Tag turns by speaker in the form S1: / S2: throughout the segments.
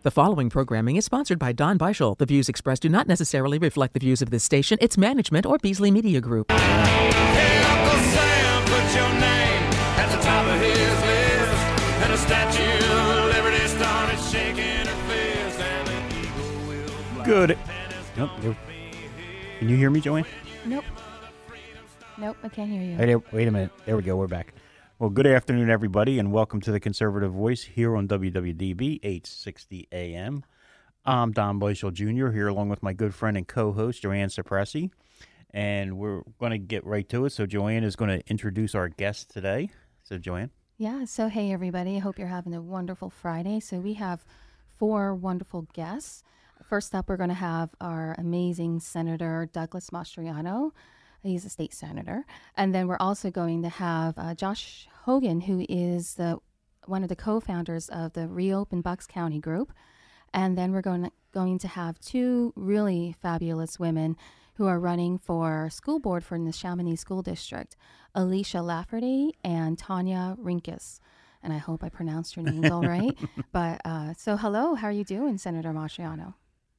S1: The following programming is sponsored by Don Beischel. The views expressed do not necessarily reflect the views of this station, its management, or Beasley Media Group.
S2: Hey, Uncle Sam, put your name at the top of his list. And the Statue of Liberty started shaking her fist. And the eagle will fly.
S3: Good. Nope. Can you hear me, Joanne?
S4: Nope, I can't hear you.
S3: Hey, wait a minute. There we go. We're back. Well, good afternoon, everybody, and welcome to the Conservative Voice here on WWDB 860 AM. I'm Don Beischel Jr. here along with my good friend and co-host, Joanne Cipressi. And we're going to get right to it. So Joanne is going to introduce our guest today. So, Joanne.
S4: Yeah, so hey, everybody. I hope you're having a wonderful Friday. So we have 4 wonderful guests. First up, we're going to have our amazing Senator Douglas Mastriano. He's a state senator. And then we're also going to have Josh Hogan, who is one of the co-founders of the Reopen Bucks County group. And then we're going to have 2 really fabulous women who are running for school board for the Chamonix School District, Alicia Lafferty and Tanya Rinkus. And I hope I pronounced your names all right. But so hello, how are you doing, Senator Mastriano?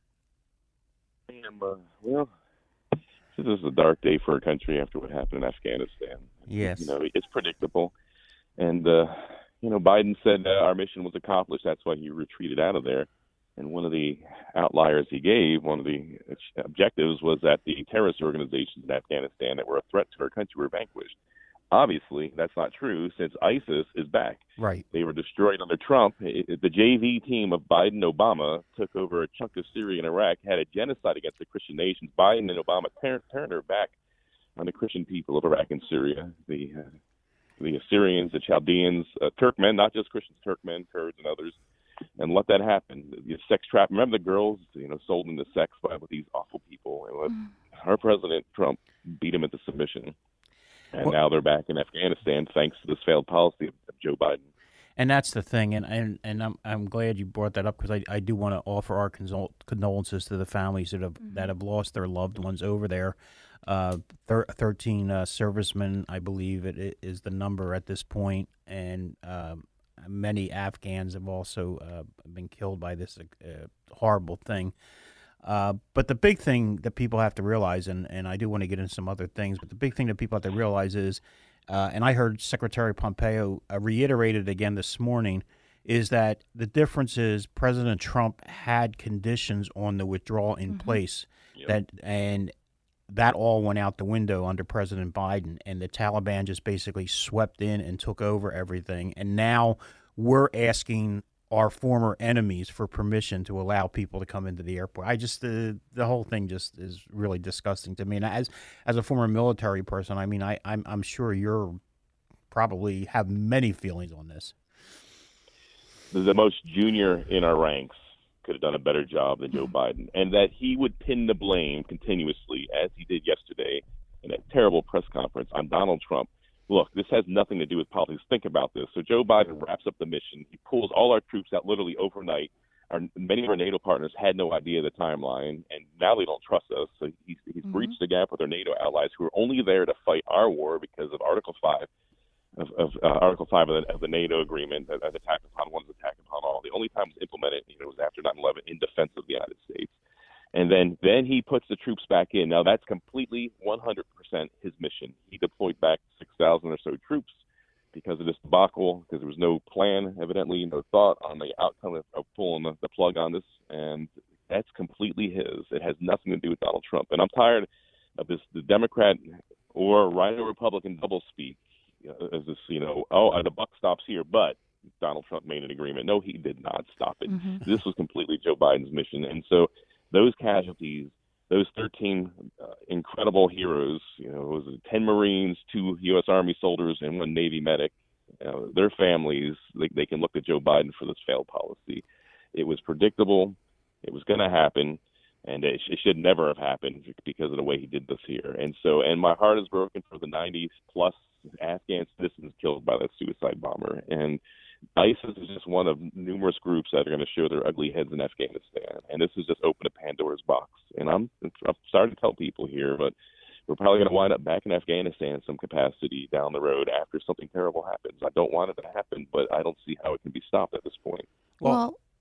S5: Well, this is a dark day for our country after what happened in Afghanistan.
S3: Yes.
S5: You know, it's predictable. And, Biden said our mission was accomplished. That's why he retreated out of there. And one of the outliers he gave, one of the objectives was that the terrorist organizations in Afghanistan that were a threat to our country were vanquished. Obviously, that's not true since ISIS is back.
S3: Right.
S5: They were destroyed under Trump. The JV team of Biden and Obama took over a chunk of Syria and Iraq, had a genocide against the Christian nations. Biden and Obama turned their back on the Christian people of Iraq and Syria, the Assyrians, the Chaldeans, Turkmen, not just Christians, Turkmen, Kurds, and others, and let that happen. The sex trap. Remember the girls, sold into sex by these awful people. And our President Trump beat them into submission. And now they're back in Afghanistan thanks to this failed policy of Joe Biden. And
S3: that's the thing, and I'm glad you brought that up because I do want to offer our condolences to the families that have lost their loved ones over there. 13 servicemen, I believe it is the number at this point, and many Afghans have also been killed by this horrible thing. But the big thing that people have to realize, and I do want to get into some other things, but the big thing that people have to realize is, and I heard Secretary Pompeo reiterated again this morning, is that the difference is President Trump had conditions on the withdrawal in place that all went out the window under President Biden, and the Taliban just basically swept in and took over everything. And now we're asking our former enemies for permission to allow people to come into the airport. The whole thing just is really disgusting to me. And as a former military person, I mean, I'm sure you're probably have many feelings on this.
S5: The most junior in our ranks could have done a better job than Joe Biden, and that he would pin the blame continuously, as he did yesterday in a terrible press conference, on Donald Trump. Look, this has nothing to do with politics. Think about this. So Joe Biden wraps up the mission. He pulls all our troops out literally overnight. Many of our NATO partners had no idea the timeline, and now they don't trust us. So he's breached the gap with our NATO allies who are only there to fight our war because of Article 5 of the NATO agreement, that attack upon one is attack upon all. The only time it was implemented was after 9/11 in defense of the United States. And then he puts the troops back in. Now, that's completely 100% his mission. He deployed back 6,000 or so troops because of this debacle, because there was no plan, evidently, no thought on the outcome of pulling the plug on this. And that's completely his. It has nothing to do with Donald Trump. And I'm tired of the Democrat or Rhino Republican doublespeak. As this, the buck stops here, but Donald Trump made an agreement. No, he did not stop it. This was completely Joe Biden's mission. And so those casualties, those 13 incredible heroes, it was 10 Marines, 2 U.S. Army soldiers, and 1 Navy medic, their families, they can look at Joe Biden for this failed policy. It was predictable. It was going to happen. And it should never have happened because of the way he did this here. And my heart is broken for the 90-plus Afghan citizens killed by that suicide bomber. And ISIS is just one of numerous groups that are going to show their ugly heads in Afghanistan. And this has just opened a Pandora's box. And I'm sorry to tell people here, but we're probably going to wind up back in Afghanistan in some capacity down the road after something terrible happens. I don't want it to happen, but I don't see how it can be stopped at this point.
S4: Well,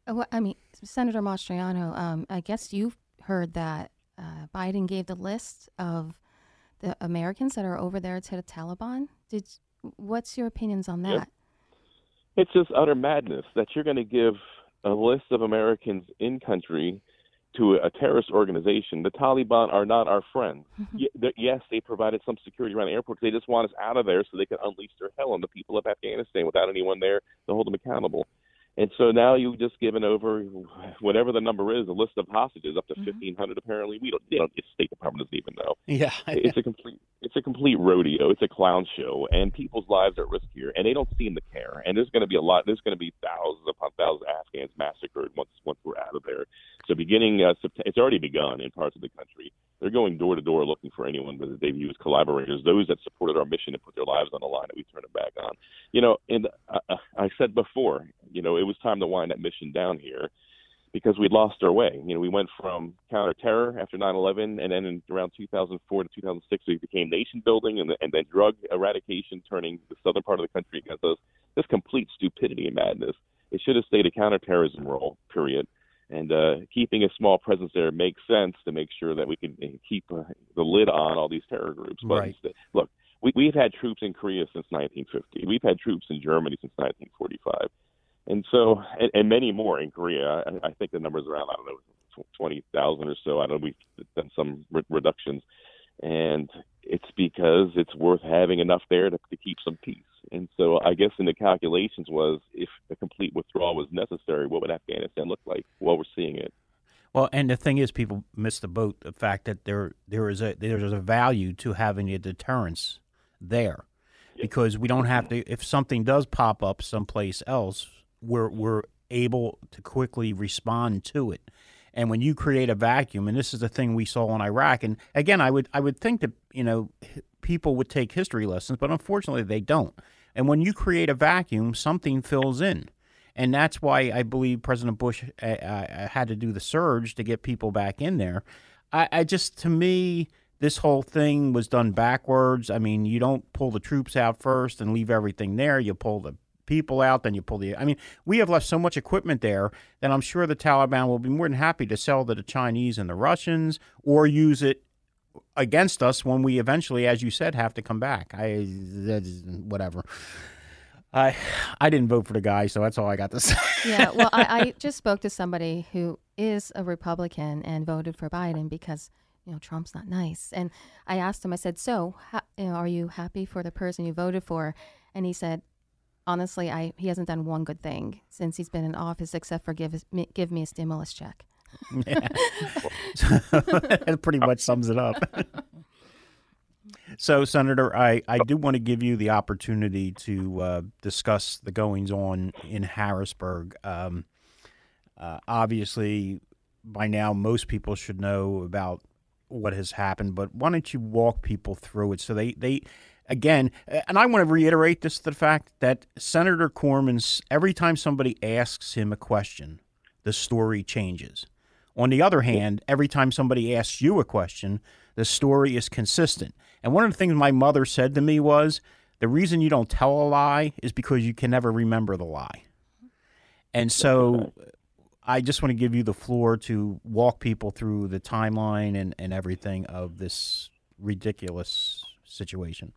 S4: Well, I mean, Senator Mastriano, I guess you've heard that Biden gave the list of the Americans that are over there to the Taliban. What's your opinions on
S5: Yep.
S4: that?
S5: It's just utter madness that you're going to give a list of Americans in country to a terrorist organization. The Taliban are not our friends. Yes, they provided some security around the airport. They just want us out of there so they can unleash their hell on the people of Afghanistan without anyone there to hold them accountable. And so now you've just given over whatever the number is, a list of hostages up to 1,500. Apparently, the State Department doesn't even know.
S3: Yeah.
S5: It's a complete rodeo. It's a clown show, and people's lives are at risk here, and they don't seem to care. And there's going to be thousands upon thousands of Afghans massacred once we're out of there. So beginning September, it's already begun in parts of the country. They're going door to door looking for anyone that they view as collaborators, those that supported our mission and put their lives on the line, that we turn it back on. And I said before, it was time to wind that mission down here because we'd lost our way. We went from counterterror after 9/11, and then in around 2004 to 2006, we became nation building and then drug eradication, turning the southern part of the country against us. This complete stupidity and madness. It should have stayed a counterterrorism role, period. And keeping a small presence there makes sense to make sure that we can keep the lid on all these terror groups. But
S3: Right.
S5: Look, we've had troops in Korea since 1950. We've had troops in Germany since 1945. And so, and many more in Korea. I think the number's around, 20,000 or so. I know we've done some reductions. And it's because it's worth having enough there to keep some peace. And so I guess in the calculations was if a complete withdrawal was necessary, what would Afghanistan look like? Well, we're seeing it.
S3: Well, and the thing is, people miss the boat. The fact that there's a value to having a deterrence there, because we don't have to. If something does pop up someplace else, we're able to quickly respond to it. And when you create a vacuum, and this is the thing we saw in Iraq, and again, I would think that people would take history lessons, but unfortunately they don't. And when you create a vacuum, something fills in. And that's why I believe President Bush had to do the surge to get people back in there. To me, this whole thing was done backwards. I mean, you don't pull the troops out first and leave everything there. You pull the people out, then you pull we have left so much equipment there that I'm sure the Taliban will be more than happy to sell to the Chinese and the Russians or use it against us when we eventually, as you said, have to come back. Whatever. I didn't vote for the guy, so that's all I got to say.
S4: Yeah, well, I just spoke to somebody who is a Republican and voted for Biden because, Trump's not nice. And I asked him, I said, so, are you happy for the person you voted for? And he said, honestly, he hasn't done one good thing since he's been in office except for give me a stimulus check.
S3: Yeah. That pretty much sums it up. So, Senator, I do want to give you the opportunity to discuss the goings-on in Harrisburg. Obviously, by now, most people should know about what has happened, but why don't you walk people through it so they again, and I want to reiterate this, the fact that Senator Corman, every time somebody asks him a question, the story changes. On the other hand, every time somebody asks you a question, the story is consistent. And one of the things my mother said to me was, the reason you don't tell a lie is because you can never remember the lie. And so I just want to give you the floor to walk people through the timeline and everything of this ridiculous situation.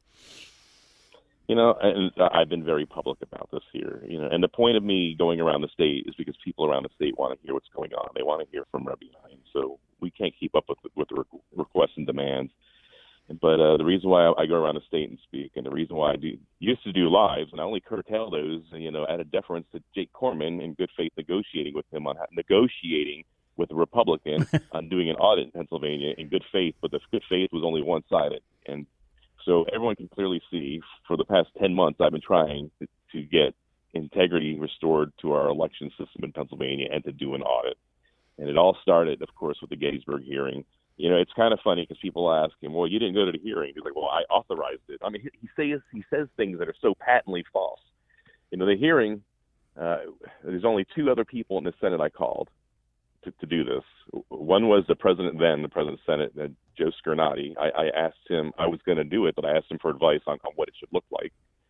S5: And I've been very public about this here, and the point of me going around the state is because people around the state want to hear what's going on. They want to hear from Rabbi. So we can't keep up with the requests and demands. But the reason why I go around the state and speak, and the reason why I used to do lives, and I only curtail those, out of deference to Jake Corman in good faith negotiating with him on negotiating with a Republican on doing an audit in Pennsylvania in good faith, but the good faith was only one-sided. And so everyone can clearly see for the past 10 months I've been trying to get integrity restored to our election system in Pennsylvania and to do an audit. And it all started, of course, with the Gettysburg hearing. It's kind of funny because people ask him, well, you didn't go to the hearing. He's like, well, I authorized it. I mean, he says things that are so patently false. The hearing, there's only two other people in the Senate I called to do this. One was the president of the Senate, Joe Scarnati. I asked him, I was going to do it, but I asked him for advice on what it should look like.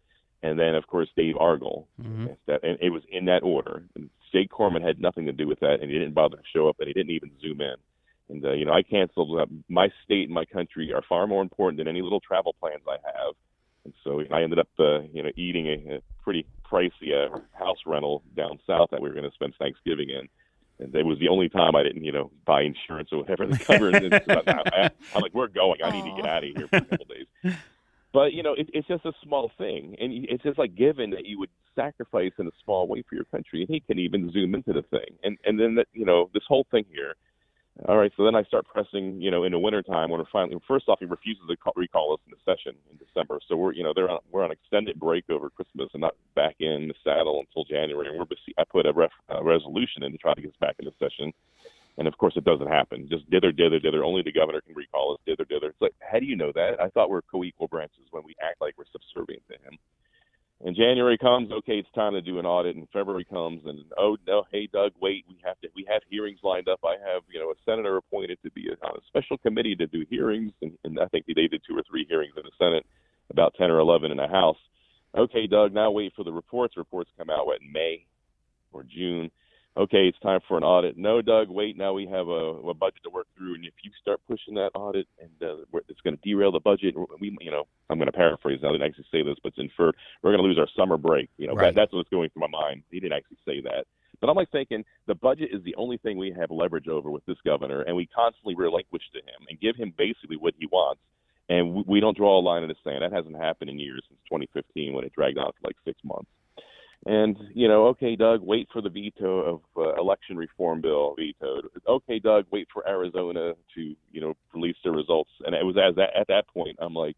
S5: and then, of course, Dave Argel.
S3: Mm-hmm.
S5: And it was in that order. And Jake Corman had nothing to do with that, and he didn't bother to show up, and he didn't even zoom in. And, I canceled. My state and my country are far more important than any little travel plans I have. And so I ended up, eating a pretty pricey house rental down south that we were going to spend Thanksgiving in. And it was the only time I didn't, buy insurance or whatever they covered. I'm like, we're going. I need to get out of here for a couple days. But, it's just a small thing. And it's just like given that you would sacrifice in a small way for your country. And he can even zoom into the thing. And then, this whole thing here. All right, so then I start pressing, in the wintertime when first off, he refuses to recall us in the session in December. So we're on extended break over Christmas and not back in the saddle until January. And I put a resolution in to try to get us back in the session. And of course, it doesn't happen. Just dither. Only the governor can recall us. Dither. It's like, how do you know that? I thought we're co-equal branches when we act like we're subservient to him. And January comes, okay, it's time to do an audit. And February comes, and oh no, hey Doug, wait, we have hearings lined up. I have a senator appointed to be on a special committee to do hearings, and I think they did 2 or 3 hearings in the Senate, about 10 or 11 in the House. Okay, Doug, now wait for the reports. Reports come out in May or June. Okay, it's time for an audit. No, Doug, wait. Now we have a budget to work through, and if you start pushing that audit, and it's going to derail the budget, I'm going to paraphrase. I didn't actually say this, but it's inferred. We're going to lose our summer break.
S3: Right.
S5: That's what's going through my mind. He didn't actually say that, but I'm like thinking the budget is the only thing we have leverage over with this governor, and we constantly relinquish to him and give him basically what he wants, and we don't draw a line in the sand. That hasn't happened in years since 2015 when it dragged on for like 6 months. And, okay, Doug, wait for the veto of election reform bill vetoed. Okay, Doug, wait for Arizona to, release their results. And it was at that point, I'm like,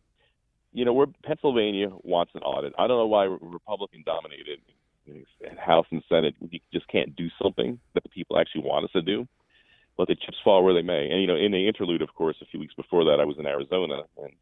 S5: Pennsylvania wants an audit. I don't know why Republican-dominated House and Senate we just can't do something that the people actually want us to do. Let the chips fall where they may. And, in the interlude, of course, a few weeks before that, I was in Arizona,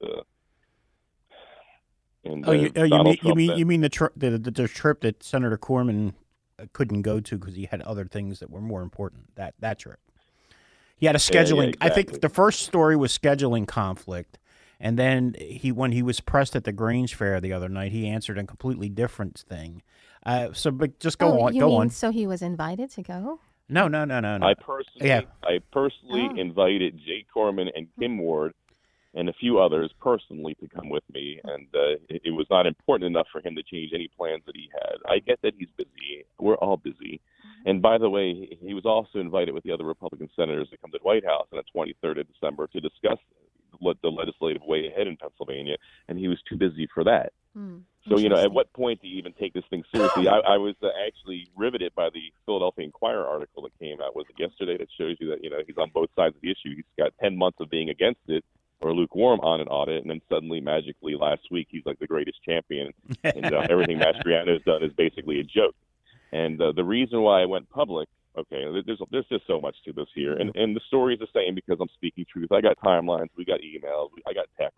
S3: you mean the trip that Senator Corman couldn't go to because he had other things that were more important? That trip, he had a scheduling.
S5: Exactly.
S3: I think the first story was scheduling conflict, and then when he was pressed at the Grange Fair the other night, he answered a completely different thing. But just go on.
S4: So he was invited to go?
S3: No.
S5: I personally invited Jake Corman and Kim Ward and a few others personally to come with me, and it was not important enough for him to change any plans that he had. I get that he's busy. We're all busy. And by the way, he was also invited with the other Republican senators to come to the White House on the 23rd of December to discuss the legislative way ahead in Pennsylvania, and he was too busy for that. So, at what point do you even take this thing seriously? I was actually riveted by the Philadelphia Inquirer article that came out, was it yesterday, that shows you that, he's on both sides of the issue. He's got 10 months of being against it, or lukewarm on an audit, and then suddenly, magically, last week, he's like the greatest champion, and everything Mastriano has done is basically a joke. And the reason why I went public, okay, there's just so much to this here, and the story is the same because I'm speaking truth. I got timelines, we got emails, I got texts.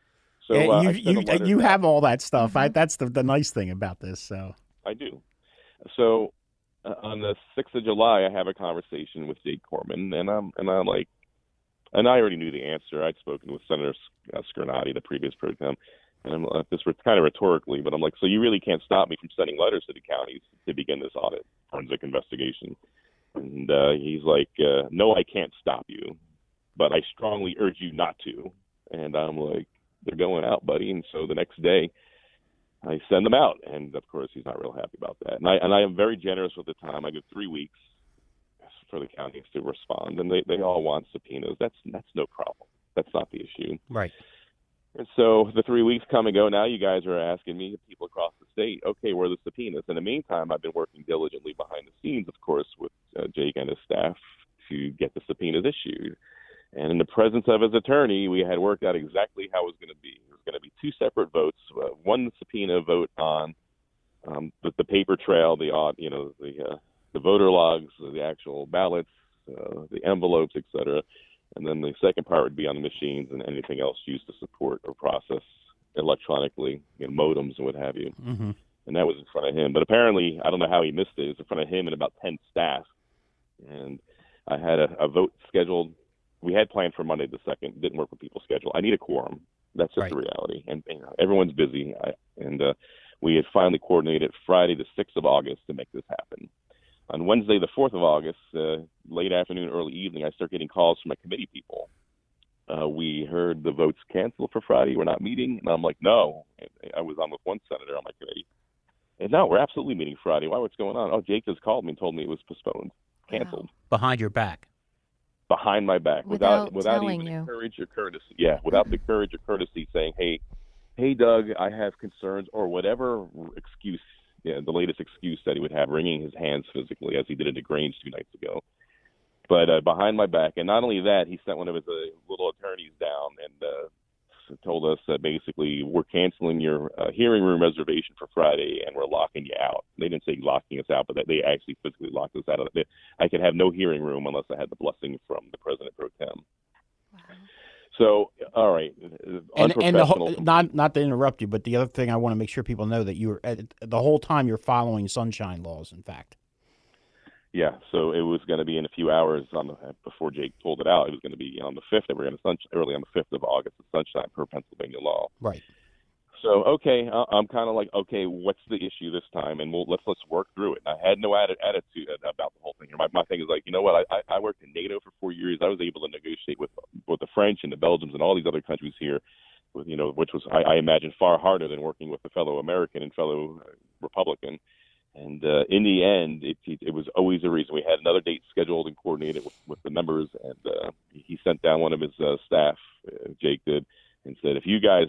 S5: So
S3: you have all that stuff. That's the nice thing about this. So
S5: I do. So on the 6th of July, I have a conversation with Jake Corman, and I'm like. And I already knew the answer. I'd spoken with Senator Scarnati, the previous pro tem, and I'm this kind of rhetorically, but I'm like, so you really can't stop me from sending letters to the counties to begin this audit, forensic investigation. And he's like, no, I can't stop you, but I strongly urge you not to. And I'm like, they're going out, buddy. And so the next day, I send them out, and of course, he's not real happy about that. And I am very generous with the time. I give 3 weeks for the counties to respond, and they all want subpoenas. That's no problem. That's not the issue.
S3: Right.
S5: And so the 3 weeks come and go. Now you guys are asking me, people across the state, okay, where are the subpoenas? In the meantime, I've been working diligently behind the scenes, of course, with Jake and his staff to get the subpoenas issued. And in the presence of his attorney, we had worked out exactly how it was going to be. It was going to be 2 separate votes, one subpoena vote on the paper trail, the voter logs, the actual ballots, the envelopes, etc. And then the second part would be on the machines and anything else used to support or process electronically, modems and what have you.
S3: Mm-hmm.
S5: And that was in front of him. But apparently, I don't know how he missed it. It was in front of him and about 10 staff. And I had a vote scheduled. We had planned for Monday the 2nd. Didn't work with people's schedule. I need a quorum. That's just the reality. And everyone's busy. We had finally coordinated Friday, the 6th of August, to make this happen. On Wednesday, the 4th of August, late afternoon, early evening, I start getting calls from my committee people. We heard the votes canceled for Friday. We're not meeting. And I'm like, no. I was on with one senator on my committee. And no, we're absolutely meeting Friday. Why? What's going on? Oh, Jake just called me and told me it was postponed, canceled.
S3: Behind your back.
S5: Behind my back,
S4: Without
S5: even
S4: telling you.
S5: the courage or courtesy. Yeah, without the courage or courtesy saying, hey, Doug, I have concerns, or whatever excuse, the latest excuse that he would have, wringing his hands physically, as he did at DeGrange 2 nights ago. But behind my back, and not only that, he sent one of his little attorneys down and told us that basically we're canceling your hearing room reservation for Friday and we're locking you out. They didn't say locking us out, but they actually physically locked us out of it. I could have no hearing room unless I had the blessing from the president pro tem. Wow. So, all right,
S3: and the whole, not to interrupt you, but the other thing I want to make sure people know that you're the whole time you're following sunshine laws. In fact.
S5: Yeah, so it was going to be in a few hours before Jake pulled it out. It was going to be on the 5th that we're going to early on the 5th of August, the sunshine per Pennsylvania law.
S3: Right.
S5: So, okay, I'm kind of like, okay, what's the issue this time? And let's work through it. And I had no attitude about the whole thing. My thing is like, you know what? I worked in NATO for 4 years. I was able to negotiate with the French and the Belgians and all these other countries here, with which was I imagine far harder than working with a fellow American and fellow Republican. And in the end, it was always a reason. We had another date scheduled and coordinated with the members, and he sent down one of his staff, Jake did, and said, if you guys,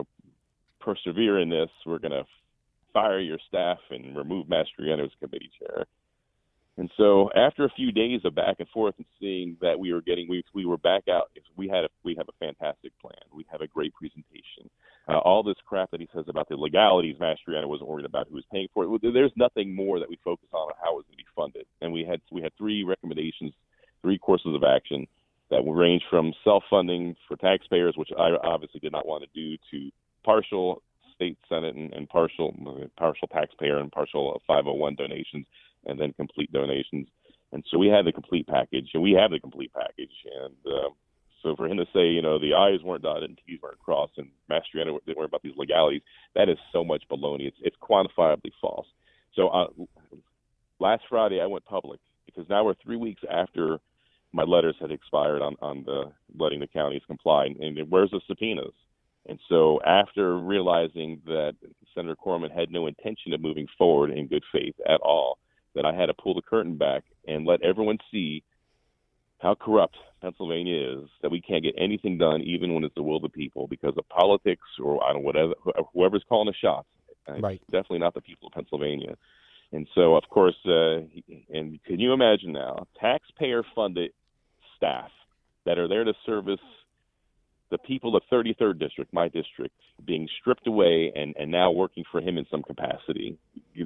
S5: persevere in this, we're going to fire your staff and remove Mastriano as committee chair. And so after a few days of back and forth and seeing that we were back out, we have a fantastic plan. We have a great presentation. All this crap that he says about the legalities, Mastriano wasn't worried about who was paying for it. There's nothing more that we focus on how it was going to be funded. And we had 3 recommendations, 3 courses of action that would range from self-funding for taxpayers, which I obviously did not want to do, to partial state senate and partial taxpayer and partial 501 donations, and then complete donations. And so we had the complete package, and we have the complete package. And so for him to say, the I's weren't dotted and T's weren't crossed, and Mastriano didn't worry about these legalities, that is so much baloney. It's quantifiably false. So last Friday I went public, because now we're 3 weeks after my letters had expired on the letting the counties comply. And where's the subpoenas? And so after realizing that Senator Corman had no intention of moving forward in good faith at all, that I had to pull the curtain back and let everyone see how corrupt Pennsylvania is, that we can't get anything done even when it's the will of the people because of politics or whoever's calling the shots.
S3: Right.
S5: It's definitely not the people of Pennsylvania. And so, of course, and can you imagine now, taxpayer-funded staff that are there to service the people of 33rd District, my district, being stripped away and now working for him in some capacity,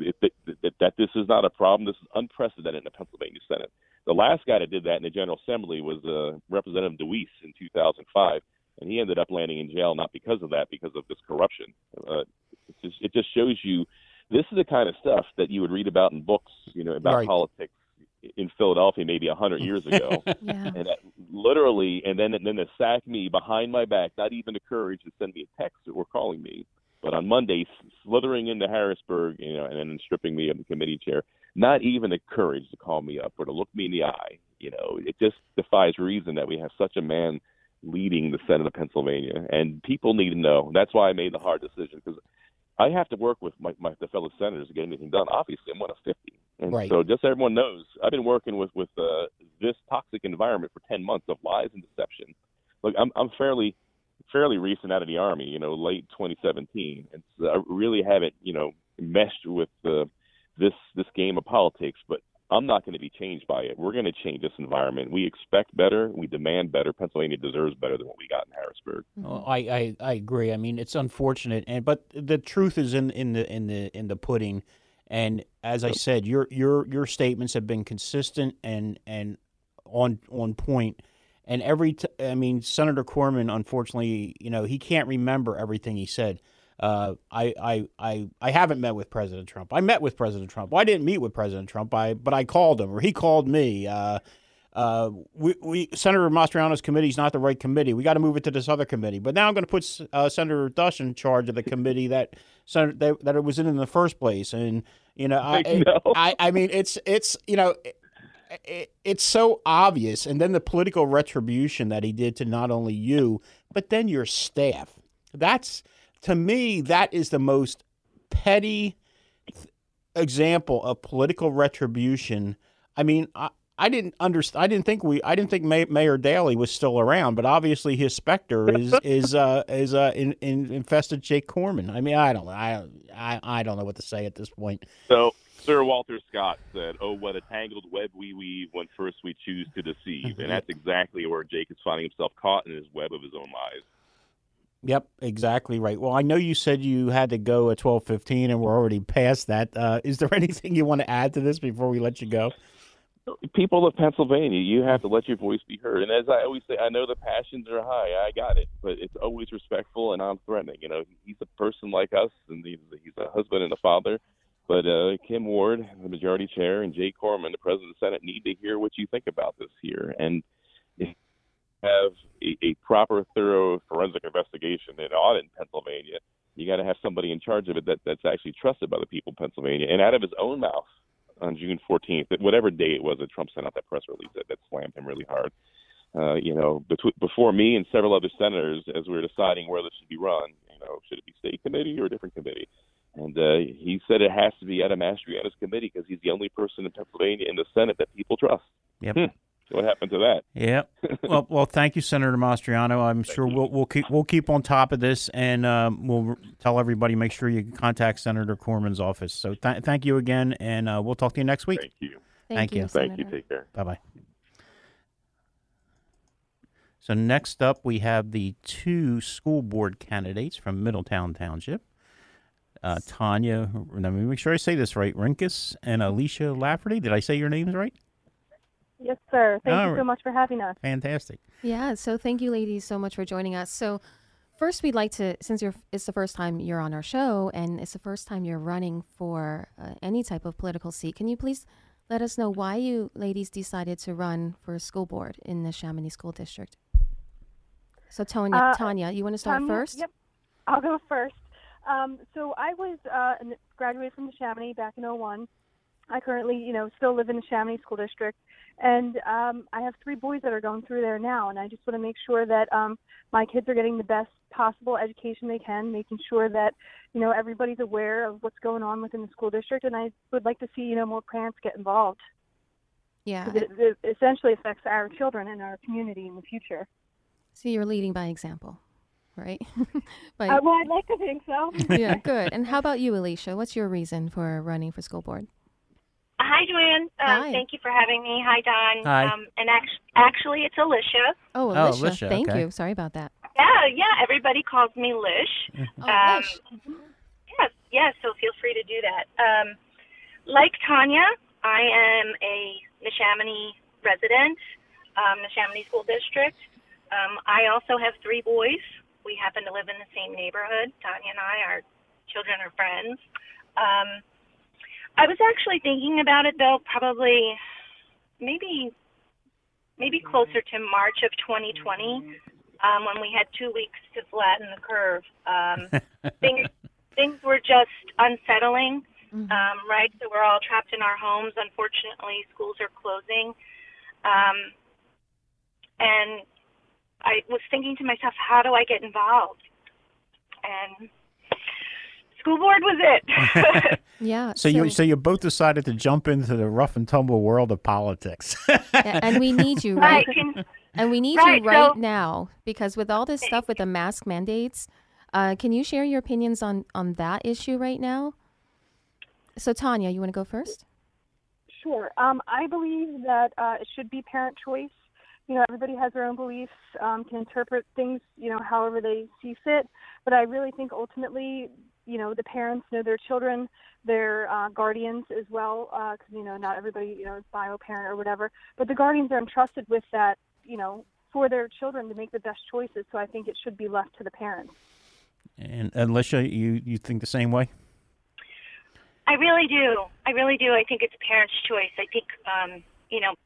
S5: that this is not a problem. This is unprecedented in the Pennsylvania Senate. The last guy that did that in the General Assembly was Representative DeWeese in 2005, and he ended up landing in jail not because of that, because of this corruption. It just shows you this is the kind of stuff that you would read about in books, about
S3: right.
S5: Politics in Philadelphia maybe 100 years ago.
S4: Yeah.
S5: And that literally, and then to sack me behind my back, not even the courage to send me a text or calling me, but on Monday slithering into Harrisburg, and then stripping me of the committee chair, not even the courage to call me up or to look me in the eye. It just defies reason that we have such a man leading the Senate of Pennsylvania, and people need to know. That's why I made the hard decision, because I have to work with the fellow senators to get anything done. Obviously, I'm one of 50. And
S3: right.
S5: So just so everyone knows, I've been working with this toxic environment for 10 months of lies and deception. Look, I'm fairly recent out of the Army, late 2017. And so I really haven't, meshed with this game of politics, but I'm not going to be changed by it. We're going to change this environment. We expect better. We demand better. Pennsylvania deserves better than what we got in Harrisburg.
S3: Well, I agree. I mean, it's unfortunate, but the truth is in the pudding. And as I said, your statements have been consistent and on point. And Senator Corman, unfortunately, he can't remember everything he said. I haven't met with President Trump. I met with President Trump. Well, I didn't meet with President Trump, but I called him, or he called me. Senator Mastriano's committee is not the right committee. We got to move it to this other committee. But now I'm going to put Senator Dush in charge of the committee that it was in the first place. And I mean, it's it's so obvious. And then the political retribution that he did to not only you but then your staff. That's, to me, that is the most petty example of political retribution. I mean, I didn't understand. I didn't think Mayor Daley was still around, but obviously his specter is infested Jake Corman. I mean, I don't know what to say at this point.
S5: So Sir Walter Scott said, "Oh, what a tangled web we weave when first we choose to deceive," and that's exactly where Jake is finding himself caught in his web of his own lies.
S3: Yep, exactly right. Well, I know you said you had to go at 12:15, and we're already past that. Is there anything you want to add to this before we let you go?
S5: People of Pennsylvania, you have to let your voice be heard. And as I always say, I know the passions are high. I got it. But it's always respectful and non-threatening. You know, he's a person like us, and he's a husband and a father. But Kim Ward, the majority chair, and Jake Corman, the president of the Senate, need to hear what you think about this here. And if you have a proper, thorough forensic investigation and audit in Pennsylvania, you got to have somebody in charge of it that's actually trusted by the people of Pennsylvania. And out of his own mouth, on June 14th, whatever day it was that Trump sent out that press release that slammed him really hard. Before me and several other senators, as we were deciding where this should be run, should it be state committee or a different committee? And he said it has to be Adam Mastriano's committee because he's the only person in Pennsylvania in the Senate that people trust.
S3: Yep.
S5: What happened to that?
S3: Yeah. Well, thank you, Senator Mastriano. I'm sure we'll keep on top of this, and we'll tell everybody, make sure you contact Senator Corman's office. So thank you again, and we'll talk to you next week.
S5: Thank you.
S3: Thank you.
S5: Thank you. Take care.
S3: Bye-bye. So next up, we have the two school board candidates from Middletown Township. Tanya, let me make sure I say this right, Rinkus and Alicia Lafferty. Did I say your names right?
S6: Yes, sir. Thank you so much for having us.
S3: Fantastic.
S4: Yeah, so thank you, ladies, so much for joining us. So first, we'd like to, since it's the first time you're on our show and it's the first time you're running for any type of political seat, can you please let us know why you ladies decided to run for a school board in the Chamonix School District? So Tanya, you want to start first?
S6: Yep, I'll go first. So I was graduated from the Chamonix back in 2001. I currently, still live in the Chamonix School District, and I have 3 boys that are going through there now, and I just want to make sure that my kids are getting the best possible education they can, making sure that, everybody's aware of what's going on within the school district, and I would like to see, more parents get involved.
S4: Yeah.
S6: 'Cause it essentially affects our children and our community in the future.
S4: So you're leading by example, right?
S6: Well, I'd like to think so.
S4: Yeah, good. And how about you, Alicia? What's your reason for running for school board?
S7: Hi, Joanne.
S4: Hi.
S7: Thank you for having me. Hi, Don.
S3: Hi.
S7: And actually, it's Alicia.
S4: Oh, Alicia.
S3: Alicia,
S4: Thank
S3: okay.
S4: you. Sorry about that.
S7: Yeah. Everybody calls me Lish.
S4: Lish.
S7: Yes. So feel free to do that. Like Tanya, I am a Neshaminy resident, Neshaminy School District. I also have 3 boys. We happen to live in the same neighborhood. Tanya and I, our children are friends. I was actually thinking about it, though, probably maybe closer to March of 2020, when we had 2 weeks to flatten the curve. Things were just unsettling, right? So we're all trapped in our homes. Unfortunately, schools are closing. And I was thinking to myself, how do I get involved? And school board was it.
S4: Yeah.
S3: So you both decided to jump into the rough and tumble world of politics.
S4: And we need you, right? And we need you right
S7: so,
S4: now, because with all this stuff with the mask mandates, can you share your opinions on that issue right now? So Tanya, you want to go first?
S6: Sure. I believe that it should be parent choice. Everybody has their own beliefs, can interpret things, however they see fit. But I really think ultimately, the parents know their children, their guardians as well, because, not everybody, is bio-parent or whatever. But the guardians are entrusted with that, for their children to make the best choices. So I think it should be left to the parents.
S3: And Alicia, you think the same way?
S7: I really do. I think it's parents' choice. I think,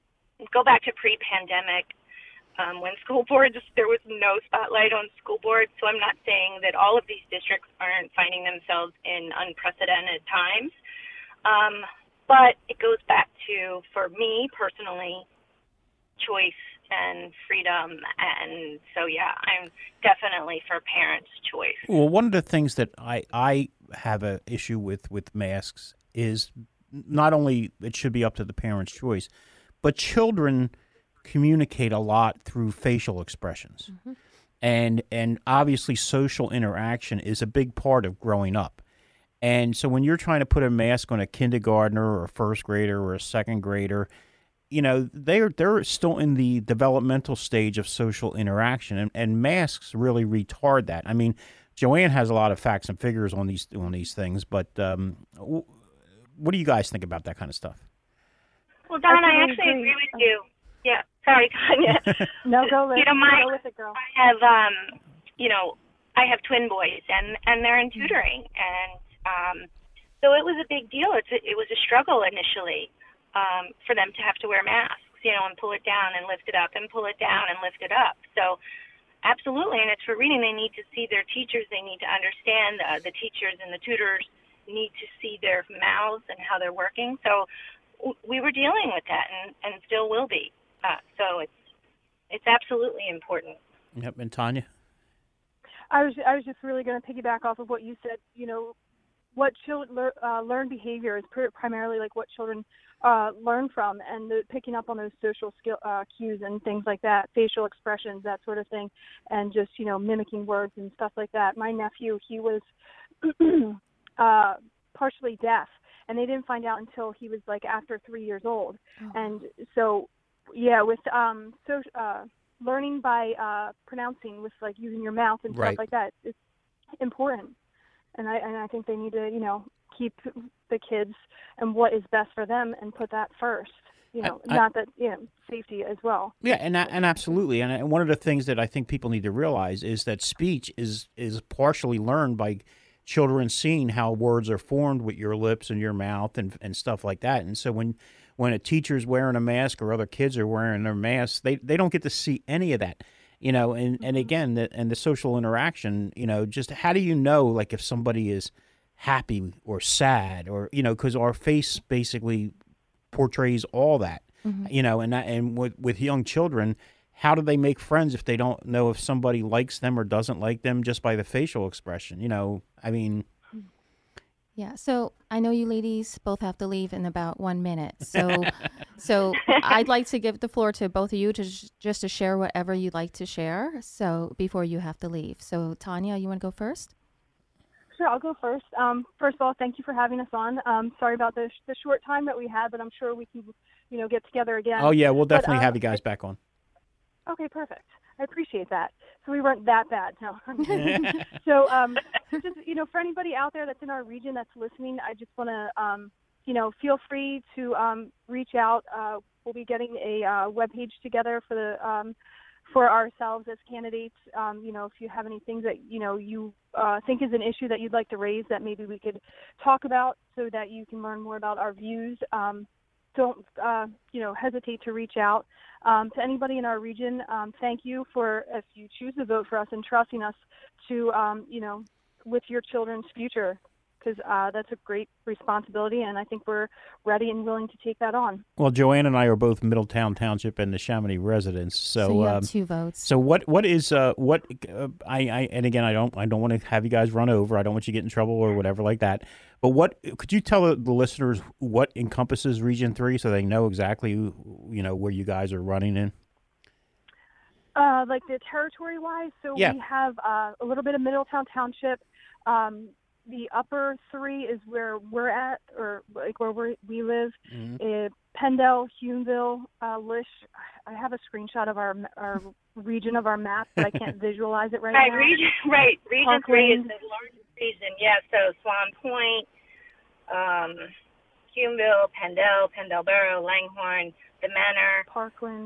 S7: go back to pre-pandemic, when school boards, there was no spotlight on school boards. So I'm not saying that all of these districts aren't finding themselves in unprecedented times. But it goes back to, for me personally, choice and freedom. And so, yeah, I'm definitely for parents' choice.
S3: Well, one of the things that I have an issue with masks is not only it should be up to the parents' choice, but children communicate a lot through facial expressions. Mm-hmm. And obviously social interaction is a big part of growing up. And so when you're trying to put a mask on a kindergartner or a first grader or a second grader, you know, they're still in the developmental stage of social interaction, and masks really retard that. I mean, Joanne has a lot of facts and figures on these things, but what do you guys think about that kind of stuff?
S7: Well, Don, I actually agree with you. Yeah, sorry, Tanya.
S6: No, go with,
S7: go
S6: with it, girl.
S7: I have, I have twin boys, and they're in tutoring, and so it was a big deal. It was a struggle initially for them to have to wear masks, and pull it down and lift it up, and pull it down and lift it up. So absolutely, and it's for reading. They need to see their teachers. They need to understand the teachers and the tutors need to see their mouths and how they're working. So we were dealing with that, and still will be. So it's absolutely important.
S3: Yep, and Tanya?
S6: I was just really going to piggyback off of what you said. What children learn behavior is primarily like what children learn from, and picking up on those social skill cues and things like that, facial expressions, that sort of thing, and just mimicking words and stuff like that. My nephew, he was partially deaf, and they didn't find out until he was like after 3 years old. Oh. And so, yeah, with learning by pronouncing with like using your mouth and stuff like that, it's important. And I think they need to keep the kids and what is best for them and put that first. Not that safety as well.
S3: Yeah, and absolutely. And one of the things that I think people need to realize is that speech is partially learned by children seeing how words are formed with your lips and your mouth and stuff like that. And so when a teacher's wearing a mask or other kids are wearing their masks, they don't get to see any of that. And again, the social interaction, just how do you know, like, if somebody is happy or sad or, because our face basically portrays all that, and with young children, how do they make friends if they don't know if somebody likes them or doesn't like them just by the facial expression?
S4: Yeah, so I know you ladies both have to leave in about 1 minute. So I'd like to give the floor to both of you just to share whatever you'd like to share. So before you have to leave. So Tanya, you want to go first?
S6: Sure, I'll go first. First of all, thank you for having us on. Sorry about the short time that we had, but I'm sure we can, get together again.
S3: Oh yeah, we'll definitely have you guys back on.
S6: Okay, perfect. I appreciate that. So we weren't that bad. No. So, just, for anybody out there that's in our region that's listening, I just want to, feel free to reach out. We'll be getting a webpage together for ourselves as candidates. If you have any things that, you think is an issue that you'd like to raise that maybe we could talk about so that you can learn more about our views. Don't hesitate to reach out. To anybody in our region, thank you for, if you choose to vote for us, and trusting us to, with your children's future, because that's a great responsibility, and I think we're ready and willing to take that on.
S3: Well, Joanne and I are both Middletown Township and the Neshaminy residents, so
S4: you have 2 votes.
S3: So what is and again, I don't want to have you guys run over. I don't want you to get in trouble or whatever like that. But what could you tell the listeners what encompasses Region 3 so they know exactly where you guys are running in?
S6: Like the territory-wise, so we have a little bit of Middletown Township. The upper 3 is where we're at, or like where we live. Mm-hmm. Pendle, Humeville, Lish. I have a screenshot of our region of our map, but I can't visualize it right now.
S7: Region 3 is the largest region. Yeah, so Swan Point, Humeville, Pendle Barrow, Langhorne, the Manor,
S6: Parkland.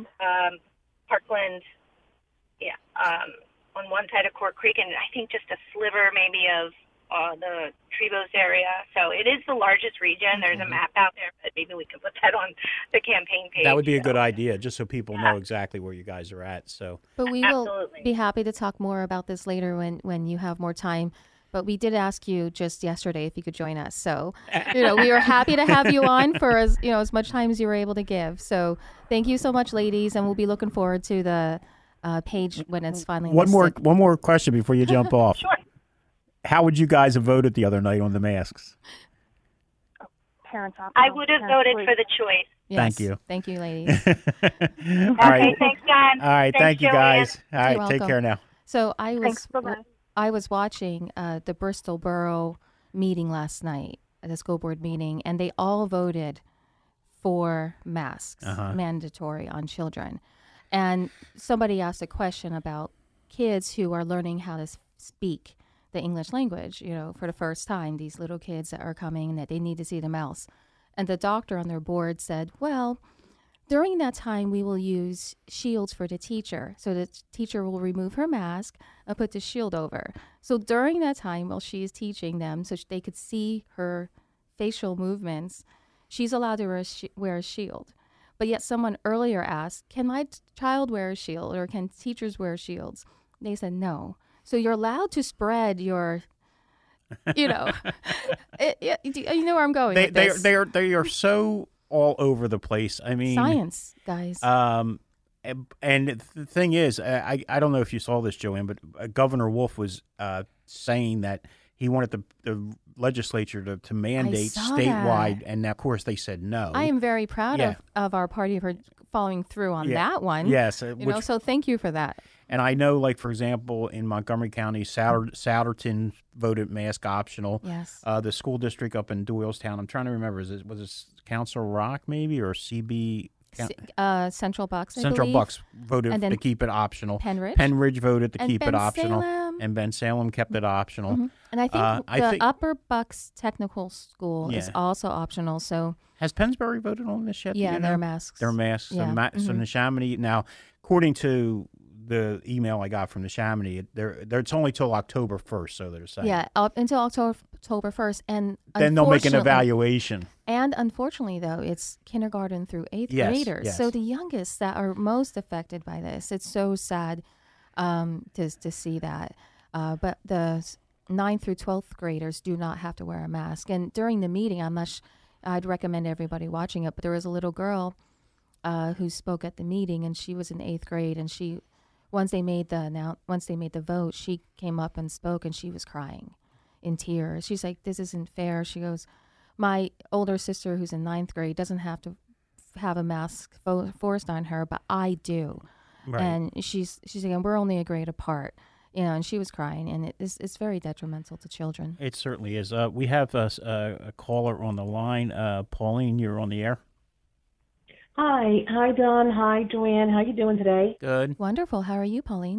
S7: Yeah, on one side of Court Creek, and I think just a sliver maybe of the Trevose area. So it is the largest region. There's a map out there, but maybe we can put that on the campaign page.
S3: That would be a good idea, just so people know exactly where you guys are at. So,
S4: But we will
S7: Absolutely.
S4: be happy to talk more about this later when you have more time. But we did ask you just yesterday if you could join us. So, we were happy to have you on for as much time as you were able to give. So thank you so much, ladies. And we'll be looking forward to the page when it's finally
S3: one
S4: listed.
S3: more question before you jump off.
S7: Sure.
S3: How would you guys have voted the other night on the masks?
S6: Parents optional.
S7: I would have
S6: parents'
S7: voted
S6: choice.
S7: for the choice.
S4: Yes.
S3: Thank you.
S4: Thank you, ladies.
S3: All
S7: Okay,
S3: right.
S7: thanks, John.
S3: All right.
S7: Thanks,
S3: Thank you,
S7: Joanne.
S3: guys. All right.
S4: You're
S3: Take
S4: welcome.
S3: care now.
S4: So
S6: Thanks. Bye-bye.
S4: I was watching the Bristol Borough meeting last night, the school board meeting, and they all voted for masks, mandatory on children. And somebody asked a question about kids who are learning how to speak the English language, for the first time, these little kids that are coming, that they need to see the mouse. And the doctor on their board said, well, during that time, we will use shields for the teacher. So the teacher will remove her mask and put the shield over. So during that time, while she is teaching them, so they could see her facial movements, she's allowed to wear a shield. But yet someone earlier asked, can my child wear a shield, or can teachers wear shields? They said no. So you're allowed to spread your, you know where I'm going with this.
S3: They are so all over the place. I mean,
S4: Science, guys.
S3: And the thing is, I don't know if you saw this, Joanne, but Governor Wolf was saying that he wanted the legislature to mandate
S4: saw
S3: statewide,
S4: that.
S3: and of course they said no.
S4: I am very proud
S3: Yeah.
S4: of our party for following through on that one.
S3: Yes,
S4: So thank you for that.
S3: And I know, like, for example, in Montgomery County, Souderton voted mask optional.
S4: Yes.
S3: The school district up in Doylestown, I'm trying to remember, was it Council Rock maybe, or CB?
S4: Central Bucks, I
S3: Central
S4: believe.
S3: Bucks voted
S4: And then
S3: to keep it optional.
S4: Penridge.
S3: Voted to
S4: And
S3: keep it optional.
S4: Bensalem.
S3: And Ben Salem kept it optional.
S4: Mhm. And I think
S3: I think-
S4: Upper Bucks Technical School is
S3: Yeah.
S4: also optional. So
S3: Has Pennsbury voted on this yet? Do
S4: yeah,
S3: you
S4: their
S3: know?
S4: masks.
S3: Their masks.
S4: Yeah.
S3: So Neshaminy, now, according to the email I got from Neshaminy, it's only till October 1st, so they're saying.
S4: Yeah, up until October 1st. And
S3: Then they'll make an
S4: unfortunately-
S3: evaluation.
S4: And unfortunately, though, it's kindergarten through eighth
S3: Yes,
S4: graders.
S3: yes.
S4: So the youngest that are most affected by this. It's so sad to see that. But the 9th through 12th graders do not have to wear a mask. And during the meeting, I'd recommend everybody watching it, but there was a little girl who spoke at the meeting, and she was in 8th grade, and once they made the vote, she came up and spoke, and she was crying in tears. She's like, "This isn't fair." She goes, "My older sister, who's in 9th grade, doesn't have to have a mask forced on her, but I do."
S3: Right.
S4: And she's saying, "We're only a grade apart," and she was crying, and it's very detrimental to children.
S3: It certainly is. We have a caller on the line. Pauline, you're on the air.
S8: Hi, Don. Hi, Joanne. How you doing today?
S3: Good.
S4: Wonderful. How are you, Pauline?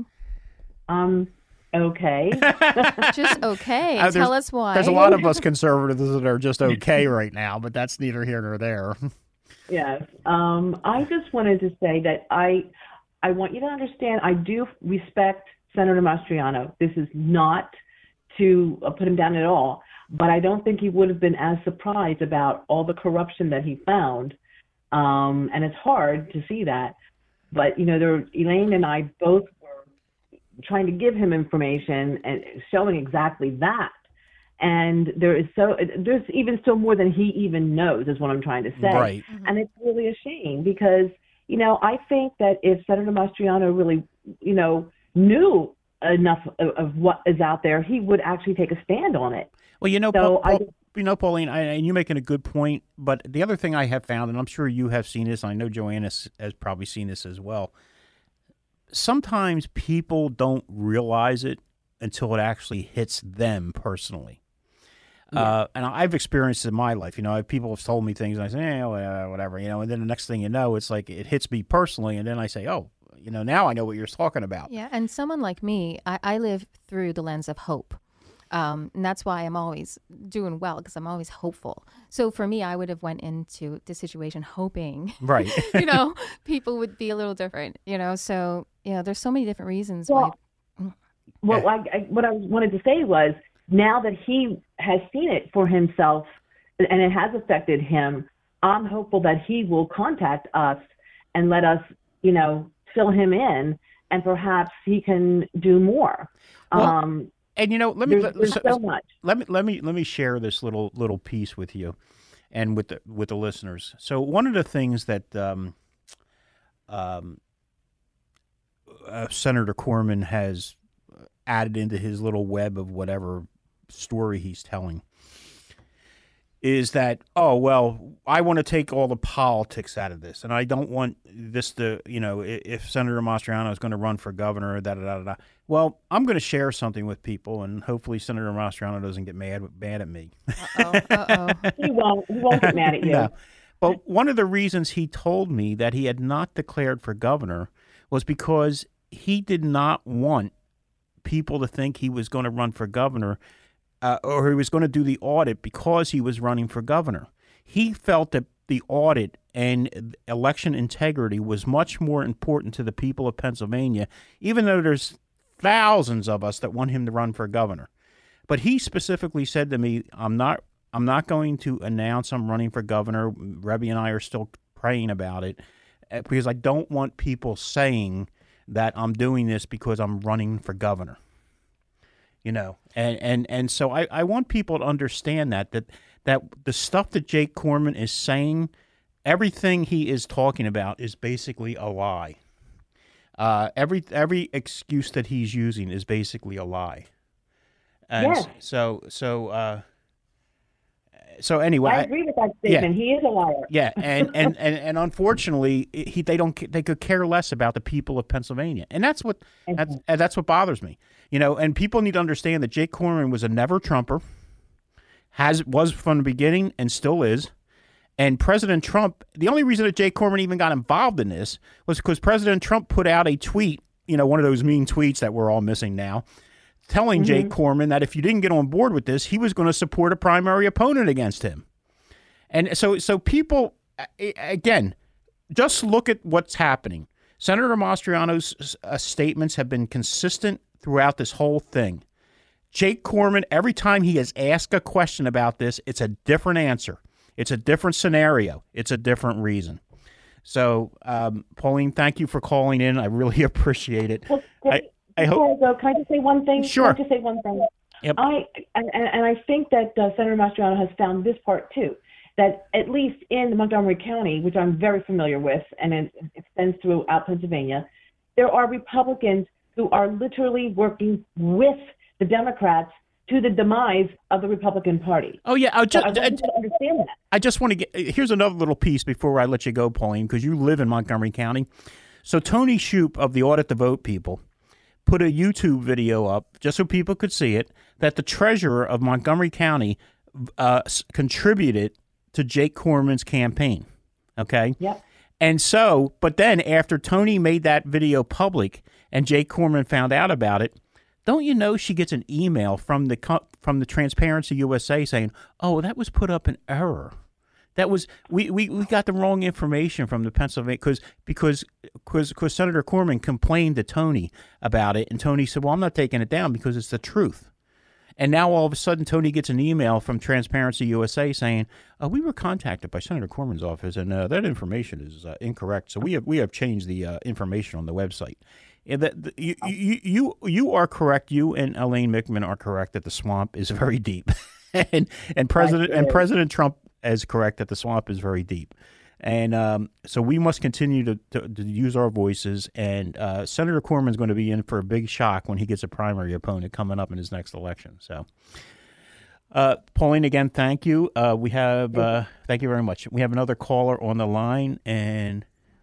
S8: Okay.
S4: Just okay.
S3: There's-
S4: Tell us why.
S3: There's a lot of us conservatives that are just okay right now, but that's neither here nor there.
S8: Yes. I just wanted to say that I want you to understand I do respect Senator Mastriano. This is not to put him down at all, but I don't think he would have been as surprised about all the corruption that he found. And it's hard to see that. But, Elaine and I both were trying to give him information and showing exactly that. And there's even still more than he even knows is what I'm trying to say.
S3: Right.
S8: And it's really a shame because, I think that if Senator Mastriano really, knew enough of what is out there, he would actually take a stand on it.
S3: Well,
S8: So
S3: Pauline, and you're making a good point, but the other thing I have found, and I'm sure you have seen this, and I know Joanne has probably seen this as well, sometimes people don't realize it until it actually hits them personally.
S8: Yeah.
S3: And I've experienced it in my life. People have told me things, and I say, whatever, and then the next thing you know, it's like it hits me personally, and then I say, oh, now I know what you're talking about.
S4: Yeah, and someone like me, I live through the lens of hope. And that's why I'm always doing well, because I'm always hopeful. So for me, I would have went into the situation hoping,
S3: Right.
S4: people would be a little different, So, there's so many different reasons
S8: Well,
S4: why.
S8: Well, what I wanted to say was, now that he has seen it for himself and it has affected him, I'm hopeful that he will contact us and let us, fill him in, and perhaps he can do more.
S3: Well, and
S8: there's so much.
S3: Let me share this little piece with you, and with the listeners. So one of the things that Senator Corman has added into his little web of whatever story he's telling is that, I want to take all the politics out of this, and I don't want this to, if Senator Mastriano is going to run for governor, Well, I'm going to share something with people, and hopefully Senator Mastriano doesn't get mad at me.
S4: Uh-oh.
S8: He won't get mad at you.
S3: No. But one of the reasons he told me that he had not declared for governor was because he did not want people to think he was going to run for governor or he was going to do the audit because he was running for governor. He felt that the audit and election integrity was much more important to the people of Pennsylvania, even though there's thousands of us that want him to run for governor. But he specifically said to me, I'm not going to announce I'm running for governor. Rebbe and I are still praying about it because I don't want people saying that I'm doing this because I'm running for governor. And so I want people to understand that the stuff that Jake Corman is saying, everything he is talking about is basically a lie. Every excuse that he's using is basically a lie. And
S8: yes.
S3: So anyway,
S8: I agree with that statement. Yeah. He is a liar.
S3: Yeah, and unfortunately, they could care less about the people of Pennsylvania, and that's what bothers me. And people need to understand that Jake Corman was a never Trumper, was from the beginning and still is. And President Trump, the only reason that Jake Corman even got involved in this was because President Trump put out a tweet, one of those mean tweets that we're all missing now, telling Jake Corman that if you didn't get on board with this, he was going to support a primary opponent against him. And so people, again, just look at what's happening. Senator Mastriano's statements have been consistent throughout this whole thing. Jake Corman, every time he has asked a question about this, it's a different answer. It's a different scenario. It's a different reason. So, Pauline, thank you for calling in. I really appreciate it.
S8: Well, I hope. Can I just say one thing?
S3: Sure.
S8: Can I just say one thing?
S3: Yep.
S8: I think that Senator Mastriano has found this part too, that at least in Montgomery County, which I'm very familiar with, and it extends throughout Pennsylvania, there are Republicans who are literally working with the Democrats to the demise of the Republican Party.
S3: Oh, yeah. I want
S8: you to understand that.
S3: I just want to here's another little piece before I let you go, Pauline, because you live in Montgomery County. So Tony Shoup of the Audit the Vote people put a YouTube video up just so people could see it, that the treasurer of Montgomery County contributed to Jake Corman's campaign. Okay?
S8: Yep.
S3: And so, but then after Tony made that video public and Jake Corman found out about it, don't you know she gets an email from the Transparency USA saying, "Oh, that was put up in error. That was we got the wrong information from the Pennsylvania because Senator Corman complained to Tony about it, and Tony said, "Well, I'm not taking it down because it's the truth." And now all of a sudden, Tony gets an email from Transparency USA saying, "We were contacted by Senator Corman's office, and that information is incorrect. So we have changed the information on the website." You are correct. You and Elaine Mickman are correct that the swamp is very deep, and President Trump is correct that the swamp is very deep, and so we must continue to use our voices. And Senator Corman is going to be in for a big shock when he gets a primary opponent coming up in his next election. So, Pauline, again, thank you. We have thank you very much. We have another caller on the line, and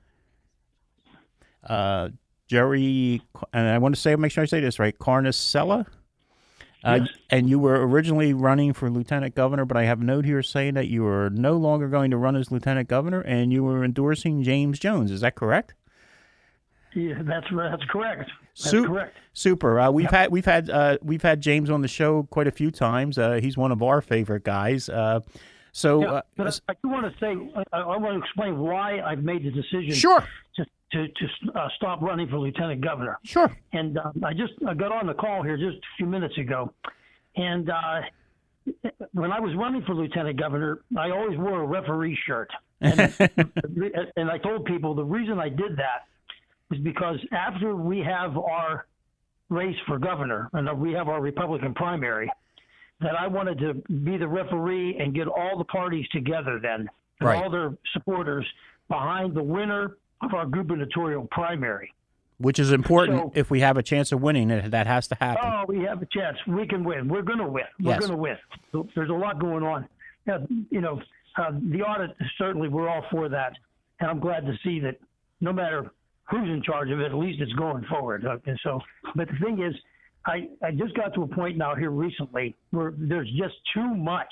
S3: Jerry, and I want to make sure I say this right, Carnicella. Yes. And you were originally running for lieutenant governor, but I have a note here saying that you are no longer going to run as lieutenant governor, and you were endorsing James Jones. Is that correct?
S9: Yeah, that's correct. That's correct.
S3: Super. We've had James on the show quite a few times. He's one of our favorite guys.
S9: But I do want to say I want to explain why I've made the decision.
S3: Sure.
S9: To stop running for lieutenant governor.
S3: Sure.
S9: And I got on the call here just a few minutes ago, And when I was running for lieutenant governor, I always wore a referee shirt. And, and I told people the reason I did that is because after we have our race for governor and we have our Republican primary, that I wanted to be the referee and get all the parties together then, and all their supporters behind the winner of our gubernatorial primary.
S3: Which is important if we have a chance of winning. That has to happen.
S9: Oh, we have a chance. We can win. We're going to win. We're going to win. So there's a lot going on. The audit, certainly we're all for that. And I'm glad to see that no matter who's in charge of it, at least it's going forward. And so, but the thing is, I just got to a point now here recently where there's just too much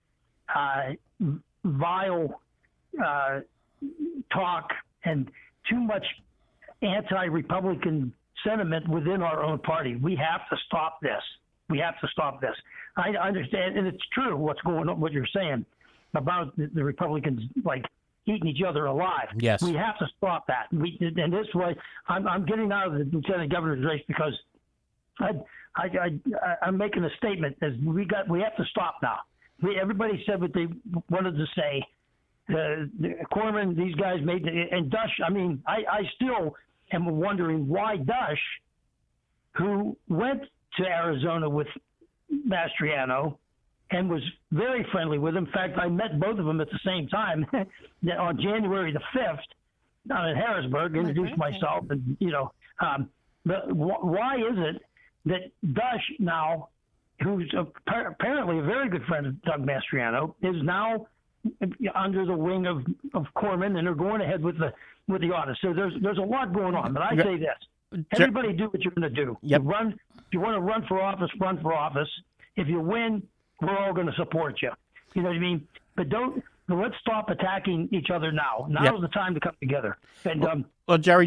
S9: vile talk and too much anti-Republican sentiment within our own party. We have to stop this. We have to stop this. I understand, and it's true what's going on, what you're saying about the Republicans like eating each other alive.
S3: Yes,
S9: we have to stop that. And this way, I'm getting out of the lieutenant governor's race because I'm making a statement as we have to stop now. Everybody said what they wanted to say. Corman, these guys made and Dush. I mean, I still am wondering why Dush, who went to Arizona with Mastriano and was very friendly with him. In fact, I met both of them at the same time on January the 5th down in Harrisburg, introduced myself. And, but why is it that Dush now, who's apparently a very good friend of Doug Mastriano, is now under the wing of Corman, and they're going ahead with the audit. So there's a lot going on. But I say this: everybody do what you're going to do.
S3: Yep.
S9: If you want to run for office, run for office. If you win, we're all going to support you. You know what I mean? But let's stop attacking each other now. Now's the time to come together. And
S3: well, Jerry,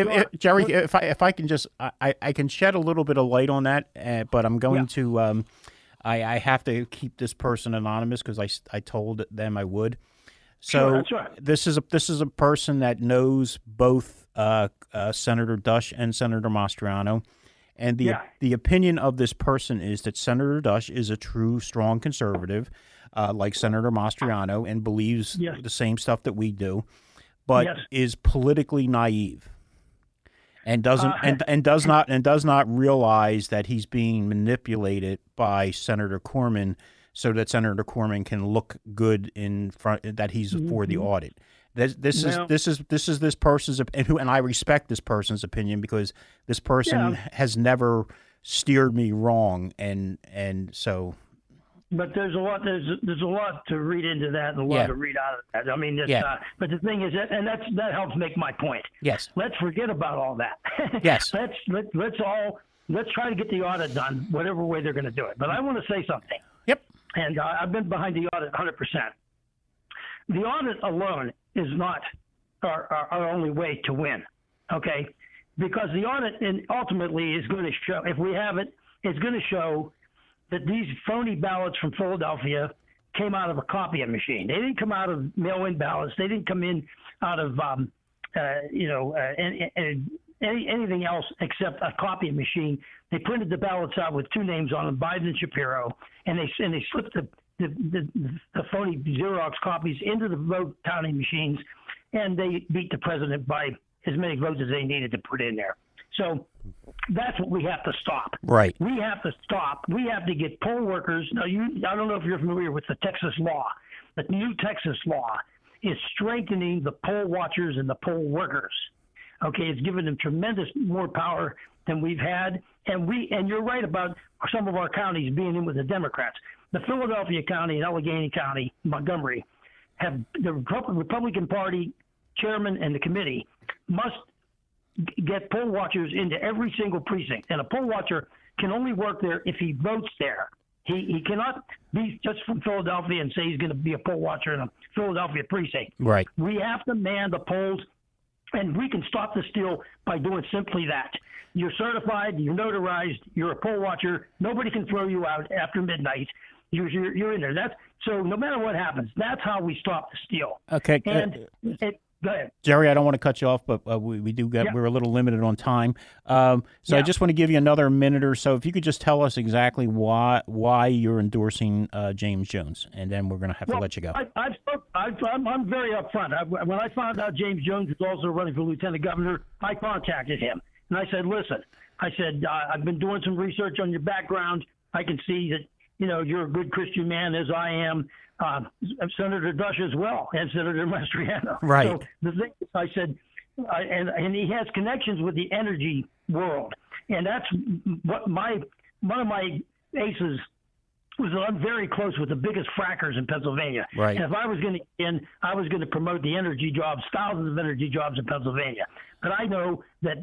S3: if I can just, I can shed a little bit of light on that, but I'm going to. I have to keep this person anonymous because I told them I would. So
S9: that's right.
S3: This is a person that knows both Senator Dush and Senator Mastriano, and the opinion of this person is that Senator Dush is a true, strong conservative, like Senator Mastriano, and believes the same stuff that we do, but is politically naive. And does not realize that he's being manipulated by Senator Corman, so that Senator Corman can look good in front, that he's for the audit. This is this person's, and I respect this person's opinion because this person has never steered me wrong, and so.
S9: But there's a lot to read into that and a lot to read out of that. I mean, but the thing is that helps make my point.
S3: Yes.
S9: Let's forget about all that.
S3: Yes.
S9: Let's try to get the audit done, whatever way they're going to do it. But I want to say something.
S3: Yep.
S9: And I've been behind the audit 100%. The audit alone is not our only way to win. Okay, because the audit ultimately is going to show, if we have it, it's going to show that these phony ballots from Philadelphia came out of a copying machine. They didn't come out of mail-in ballots. They didn't come in out of anything else except a copying machine. They printed the ballots out with two names on them, Biden and Shapiro, and they slipped the phony Xerox copies into the vote counting machines, and they beat the president by as many votes as they needed to put in there. So that's what we have to stop.
S3: Right.
S9: We have to stop. We have to get poll workers. Now, I don't know if you're familiar with the Texas law. The new Texas law is strengthening the poll watchers and the poll workers. Okay, it's given them tremendous more power than we've had. And you're right about some of our counties being in with the Democrats. The Philadelphia County and Allegheny County, Montgomery, have the Republican Party chairman and the committee must get poll watchers into every single precinct. And a poll watcher can only work there if he votes there. He cannot be just from Philadelphia and say he's going to be a poll watcher in a Philadelphia precinct.
S3: Right.
S9: We have to man the polls, and we can stop the steal by doing simply that. You're certified, you're notarized, you're a poll watcher. Nobody can throw you out after midnight. You're in there. So no matter what happens, that's how we stop the steal.
S3: Okay.
S9: And Go ahead.
S3: Jerry, I don't want to cut you off, but we do get we're a little limited on time. I just want to give you another minute or so. If you could just tell us exactly why you're endorsing James Jones, and then we're going to have to let you go.
S9: I'm very upfront. When I found out James Jones was also running for lieutenant governor, I contacted him and I said, "Listen, I've been doing some research on your background. I can see that you're a good Christian man, as I am." Senator Dush as well, and Senator Mastriano.
S3: Right.
S9: So the thing is, I said, and he has connections with the energy world, and that's what one of my aces was that I'm very close with the biggest frackers in Pennsylvania.
S3: Right.
S9: And if I was going to I was going to promote the energy jobs, thousands of energy jobs in Pennsylvania. But I know that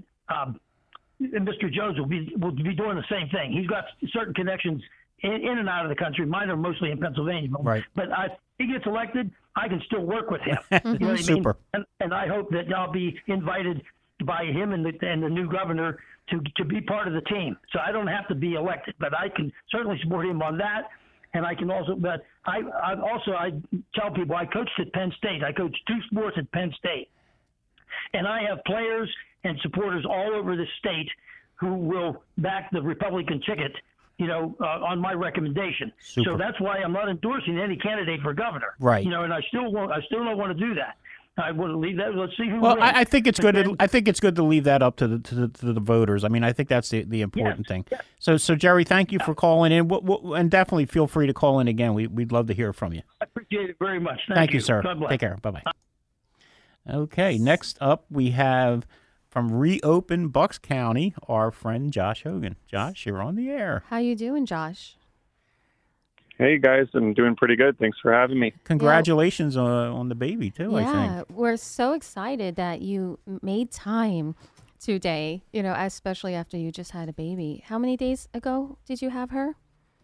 S9: Mr. Jones will be doing the same thing. He's got certain connections in and out of the country. Mine are mostly in Pennsylvania.
S3: Right.
S9: But if he gets elected, I can still work with him. You know what
S3: Super.
S9: I mean? And I hope that I'll be invited by him and the new governor to be part of the team. So I don't have to be elected, but I can certainly support him on that. And I can also, but I tell people I coached at Penn State. I coached 2 sports at Penn State. And I have players and supporters all over the state who will back the Republican ticket, on my recommendation.
S3: Super.
S9: So that's why I'm not endorsing any candidate for governor.
S3: Right.
S9: And I still don't want to do that. I want to leave that. Let's see who.
S3: Well,
S9: wins.
S3: I think it's good. I think it's good to leave that up to the voters. I mean, I think that's the important thing.
S9: Yes.
S3: So Jerry, thank you for calling in. And definitely feel free to call in again. We'd love to hear from you.
S9: I appreciate it very much.
S3: Thank you, sir.
S9: God bless.
S3: Take care. Bye bye. Okay. Next up, we have from Reopen Bucks County, our friend Josh Hogan. Josh, you're on the air.
S4: How you doing, Josh?
S10: Hey, guys. I'm doing pretty good. Thanks for having me.
S3: Congratulations on the baby, too, I think.
S4: We're so excited that you made time today, especially after you just had a baby. How many days ago did you have her?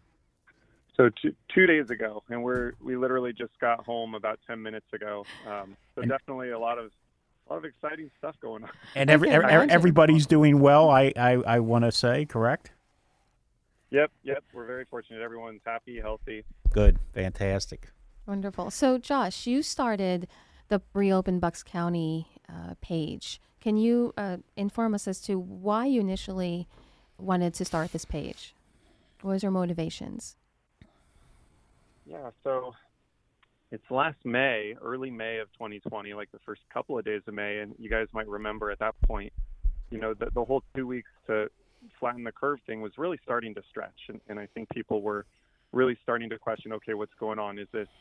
S10: So 2 days ago, and we literally just got home about 10 minutes ago. So definitely a lot of exciting stuff going on.
S3: And everybody's doing well, I want to say, correct?
S10: Yep. We're very fortunate. Everyone's happy, healthy.
S3: Good. Fantastic.
S4: Wonderful. So, Josh, you started the Reopen Bucks County page. Can you inform us as to why you initially wanted to start this page? What was your motivations?
S10: Yeah, so it's last May, early May of 2020, like the first couple of days of May, and you guys might remember at that point, the whole 2 weeks to flatten the curve thing was really starting to stretch, and I think people were really starting to question, okay, what's going on? Is this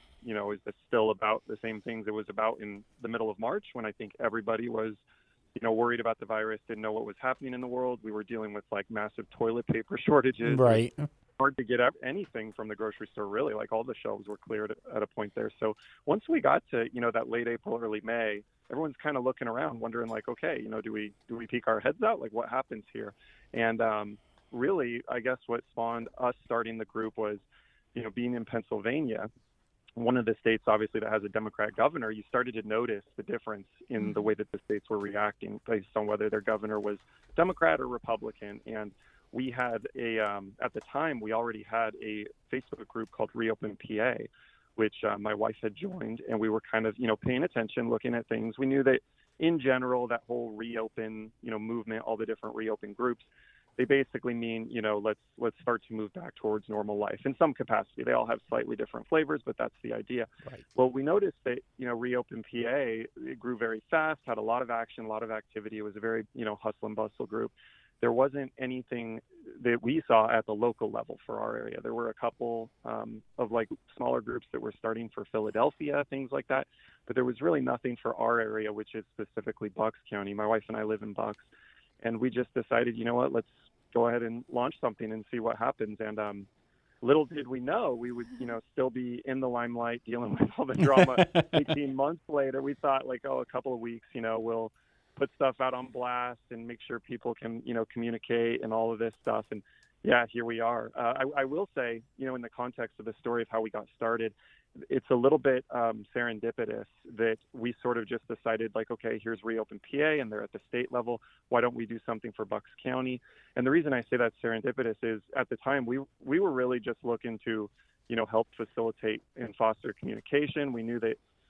S10: still about the same things it was about in the middle of March, when I think everybody was worried about the virus, didn't know what was happening in the world. We were dealing with massive toilet paper shortages.
S3: Right.
S10: Hard to get anything from the grocery store, really. All the shelves were cleared at a point there. So once we got to that late April, early May, everyone's kind of looking around, wondering okay, do we peek our heads out? What happens here? And really, I guess what spawned us starting the group was, being in Pennsylvania, one of the states obviously that has a Democrat governor. You started to notice the difference in the way that the states were reacting based on whether their governor was Democrat or Republican. And we had at the time, we already had a Facebook group called Reopen PA, which my wife had joined, and we were kind of, paying attention, looking at things. We knew that in general, that whole reopen, movement, all the different reopen groups, they basically mean, let's start to move back towards normal life in some capacity. They all have slightly different flavors, but that's the idea.
S3: Right.
S10: Well, we noticed that, Reopen PA, it grew very fast, had a lot of action, a lot of activity. It was a very, hustle and bustle group. There wasn't anything that we saw at the local level for our area. There were a couple of smaller groups that were starting for Philadelphia, things like that. But there was really nothing for our area, which is specifically Bucks County. My wife and I live in Bucks. And we just decided, let's go ahead and launch something and see what happens. And little did we know we would, still be in the limelight dealing with all the drama. 18 months later, we thought a couple of weeks, we'll put stuff out on blast and make sure people can, communicate and all of this stuff. And yeah, here we are. I will say, in the context of the story of how we got started, it's a little bit serendipitous that we sort of just decided okay, here's Reopen PA and they're at the state level. Why don't we do something for Bucks County? And the reason I say that's serendipitous is at the time we were really just looking to, help facilitate and foster communication. We knew that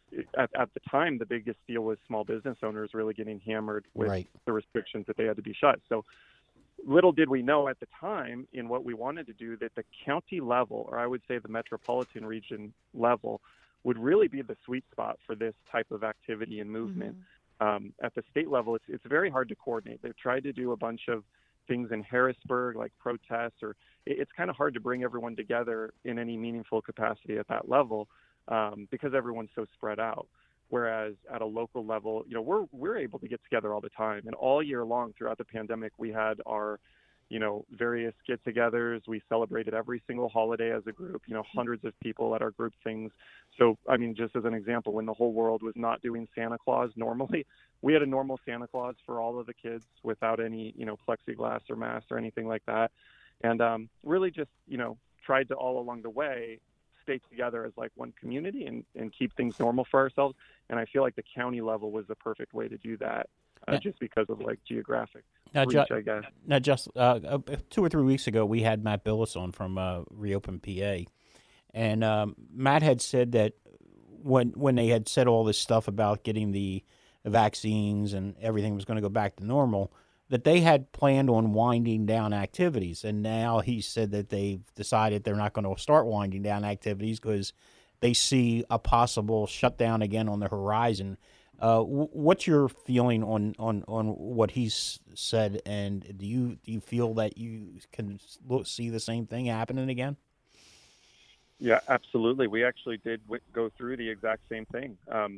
S10: at the time, the biggest deal was small business owners really getting hammered with
S3: Right.
S10: the restrictions that they had to be shut. So little did we know at the time in what we wanted to do that the county level, or I would say the metropolitan region level, would really be the sweet spot for this type of activity and movement. At the state level, it's very hard to coordinate. They've tried to do a bunch of things in Harrisburg, like protests, or it's kind of hard to bring everyone together in any meaningful capacity at that level because everyone's so spread out. Whereas at a local level, you know, we're able to get together all the time, and all year long throughout the pandemic, we had our, you know, various get-togethers. We celebrated every single holiday as a group. You know, hundreds of people at our group things. So, I mean, just as an example, when the whole world was not doing Santa Claus normally, we had a normal Santa Claus for all of the kids without any, you know, plexiglass or masks or anything like that, and really just, you know, tried to all along the way stay together as like one community and keep things normal for ourselves. And I feel like the county level was the perfect way to do that, just because of like geographic reach, I guess.
S3: Now, just 2 or 3 weeks ago, we had Matt Billis on from Reopen PA, and Matt had said that when they had said all this stuff about getting the vaccines and everything was going to go back to normal, that they had planned on winding down activities. And now he said that they've decided they're not going to start winding down activities because they see a possible shutdown again on the horizon. What's your feeling on what he's said, and do you feel that you can see the same thing happening again?
S10: Yeah, absolutely. We actually did go through the exact same thing.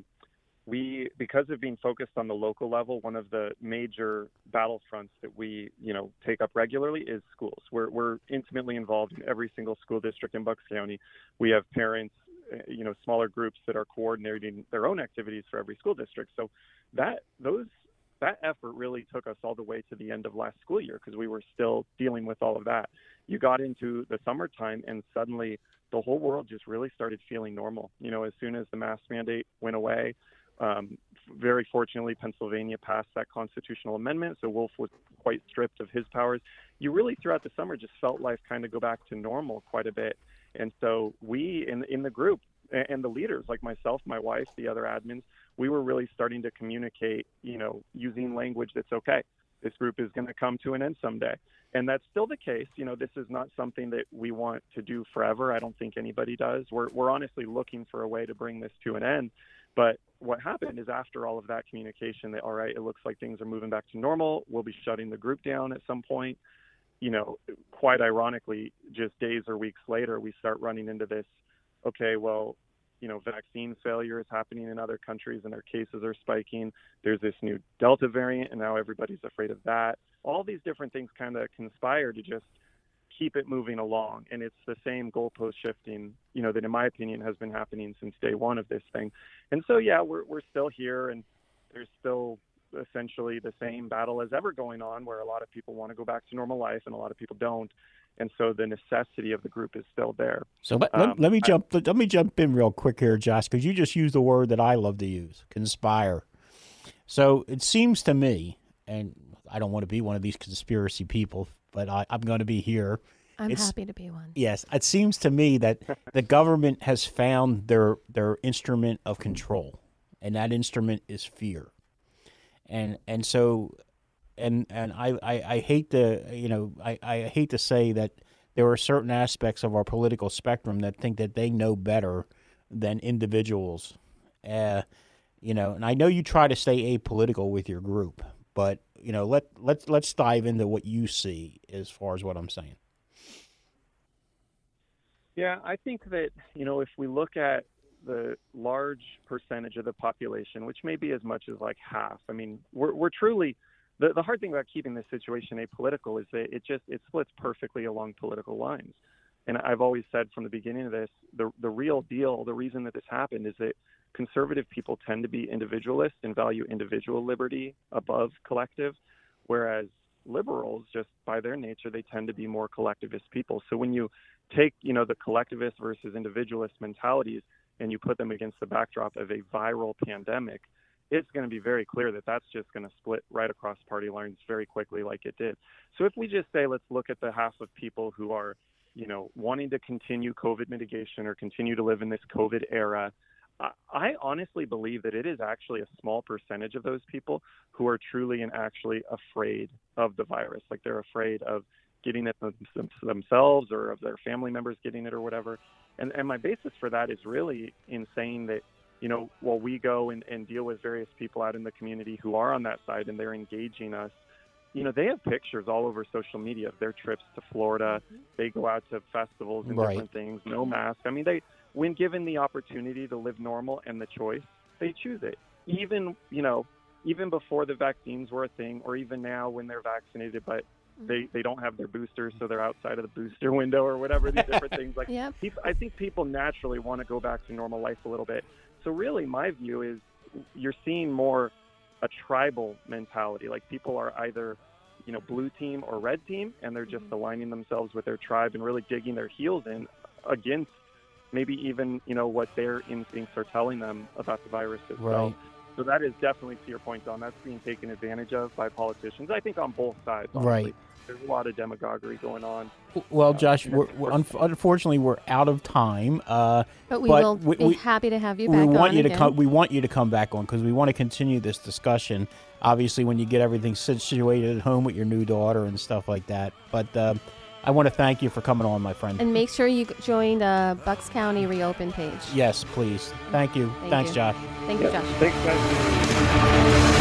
S10: Because of being focused on the local level, one of the major battlefronts that we, you know, take up regularly is schools. We're intimately involved in every single school district in Bucks County. We have parents, you know, smaller groups that are coordinating their own activities for every school district. So that effort really took us all the way to the end of last school year because we were still dealing with all of that. You got into the summertime and suddenly the whole world just really started feeling normal. You know, as soon as the mask mandate went away, very fortunately, Pennsylvania passed that constitutional amendment, so Wolf was quite stripped of his powers. You really, throughout the summer, just felt life kind of go back to normal quite a bit. And so we, in the group, and the leaders, like myself, my wife, the other admins, we were really starting to communicate, you know, using language that's okay. This group is going to come to an end someday. And that's still the case. You know, this is not something that we want to do forever. I don't think anybody does. We're honestly looking for a way to bring this to an end. But what happened is after all of that communication that, all right, it looks like things are moving back to normal. We'll be shutting the group down at some point. You know, quite ironically, just days or weeks later, we start running into this, okay, well, you know, vaccine failure is happening in other countries and their cases are spiking. There's this new Delta variant and now everybody's afraid of that. All these different things kind of conspire to just keep it moving along. And it's the same goalpost shifting, you know, that in my opinion has been happening since day one of this thing. And so, yeah, we're still here and there's still essentially the same battle as ever going on where a lot of people want to go back to normal life and a lot of people don't. And so the necessity of the group is still there.
S3: So let me jump in real quick here, Josh, because you just used the word that I love to use, conspire. So it seems to me, and I don't want to be one of these conspiracy people, but I'm going to be here.
S11: I'm happy to be one.
S3: Yes, it seems to me that the government has found their instrument of control, and that instrument is fear. And so I hate to, you know, I hate to say that there are certain aspects of our political spectrum that think that they know better than individuals. You know, and I know you try to stay apolitical with your group, but you know, let's dive into what you see as far as what I'm saying.
S10: Yeah, I think that, you know, if we look at the large percentage of the population, which may be as much as like half, I mean, we're truly, the hard thing about keeping this situation apolitical is that it splits perfectly along political lines. And I've always said from the beginning of this, the real deal, the reason that this happened is that conservative people tend to be individualist and value individual liberty above collective, whereas liberals, just by their nature, they tend to be more collectivist people. So when you take, you know, the collectivist versus individualist mentalities and you put them against the backdrop of a viral pandemic, it's going to be very clear that that's just going to split right across party lines very quickly like it did. So if we just say, let's look at the half of people who are, you know, wanting to continue COVID mitigation or continue to live in this COVID era, I honestly believe that it is actually a small percentage of those people who are truly and actually afraid of the virus. Like they're afraid of getting it themselves or of their family members getting it or whatever. And my basis for that is really in saying that, you know, while we go and deal with various people out in the community who are on that side and they're engaging us, you know, they have pictures all over social media of their trips to Florida. They go out to festivals and different things, no mask. I mean, when given the opportunity to live normal and the choice, they choose it. Even before the vaccines were a thing, or even now when they're vaccinated, but they don't have their boosters, so they're outside of the booster window or whatever, these different things. Like, I think people naturally want to go back to normal life a little bit. So really, my view is you're seeing more a tribal mentality. Like people are either, you know, blue team or red team, and they're just aligning themselves with their tribe and really digging their heels in against maybe even, you know, what their instincts are telling them about the virus itself.
S3: Right.
S10: So that is definitely, to your point, Don, that's being taken advantage of by politicians, I think, on both sides. Honestly.
S3: Right.
S10: There's a lot of demagoguery going on.
S3: Well, Josh, unfortunately, we're out of time.
S4: But we will be happy to have you back on again.
S3: We want you to come back on because we want to continue this discussion. Obviously, when you get everything situated at home with your new daughter and stuff like that. But I want to thank you for coming on, my friend.
S4: And make sure you join the Bucks County Reopen page.
S3: Yes, please. Thank you. Thanks, Josh.
S4: Thank you, Josh.
S10: Thanks, guys.